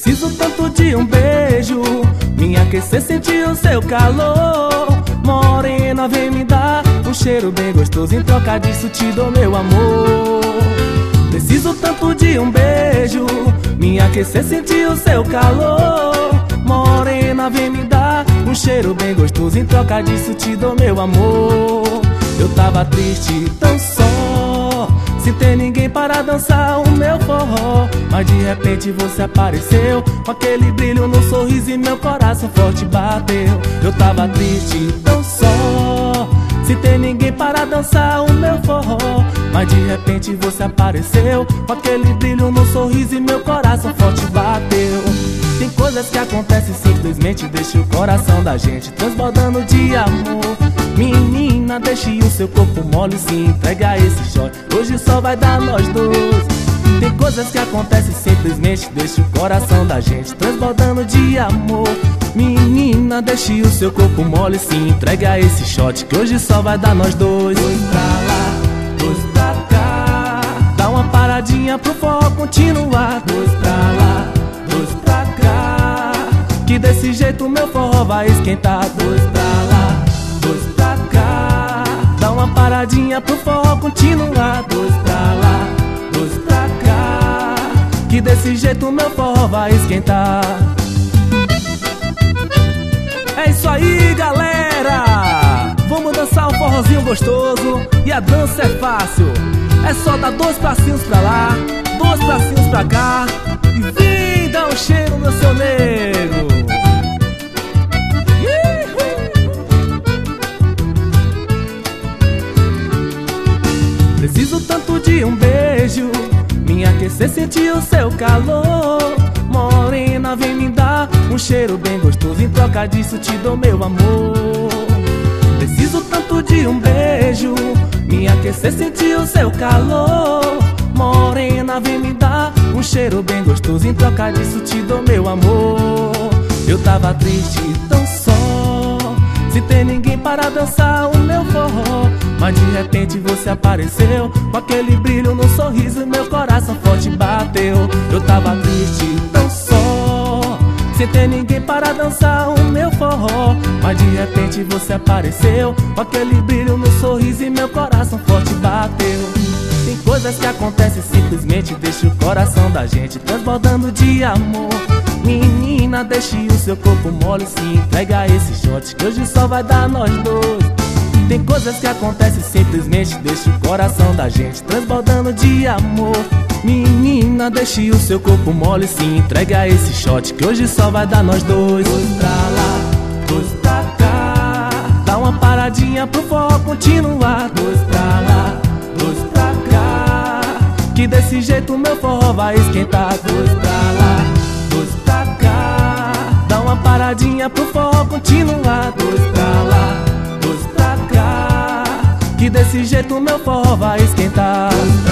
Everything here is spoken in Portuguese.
Preciso tanto de um beijo, me aquecer, sentir o seu calor. Morena, vem me dar um cheiro bem gostoso, em troca disso te dou meu amor. Preciso tanto de um beijo, me aquecer, sentir o seu calor. Morena, vem me dar um cheiro bem gostoso, em troca disso te dou meu amor. Eu tava triste, tão só, sem ter ninguém para dançar o meu forró. Mas de repente você apareceu, com aquele brilho no sorriso e meu coração forte bateu. Eu tava triste, tão só, sem ter ninguém para dançar o meu forró. Mas de repente você apareceu, com aquele brilho no sorriso e meu coração forte bateu. Tem coisas que acontecem simplesmente, deixa o coração da gente transbordando de amor. Menina, deixe o seu corpo mole, se entrega a esse shot, hoje só vai dar nós dois. Tem coisas que acontecem simplesmente, deixa o coração da gente transbordando de amor. Menina, deixe o seu corpo mole, se entrega a esse shot, que hoje só vai dar nós dois. Dois pra lá, dois pra cá, dá uma paradinha pro forró continuar. Dois pra lá, dois pra cá, que desse jeito meu forró vai esquentar. Dois pra lá, dois pra cá, dá uma paradinha pro forró continuar. Dois pra lá, dois pra cá, que desse jeito meu forró vai esquentar. É isso aí, galera! Vamos dançar um forrozinho gostoso. E a dança é fácil, é só dar dois passinhos pra lá, dois passinhos pra cá, e vem dar um cheiro no seu nego. Preciso tanto de um beijo, me aquecer, sentir o seu calor. Morena, vem me dar um cheiro bem gostoso, em troca disso te dou meu amor. Preciso tanto de um beijo, me aquecer, sentir o seu calor. Morena, vem me dar um cheiro bem gostoso, em troca disso te dou meu amor. Eu tava triste, tão só, sem ter ninguém para dançar o meu forró. Mas de repente você apareceu, com aquele brilho no sorriso, meu coração forte bateu. Eu tava triste, tão só, sem ter ninguém para dançar o meu forró. Mas de repente você apareceu, com aquele brilho no sorriso e meu coração forte bateu. Tem coisas que acontecem simplesmente, deixa o coração da gente transbordando de amor. Menina, deixe o seu corpo mole, se entrega a esse shot, que hoje só vai dar nós dois. Tem coisas que acontecem simplesmente, deixa o coração da gente transbordando de amor. Menina, deixe o seu corpo mole, se entrega a esse shot, que hoje só vai dar nós dois. Dois pra lá, dois pra cá, dá uma paradinha pro forró continuar. Dois pra lá, dois pra cá, que desse jeito meu forró vai esquentar. Dois pra lá, dois pra cá, dá uma paradinha pro forró continuar. Dois pra lá, dois pra cá, que desse jeito meu forró vai esquentar.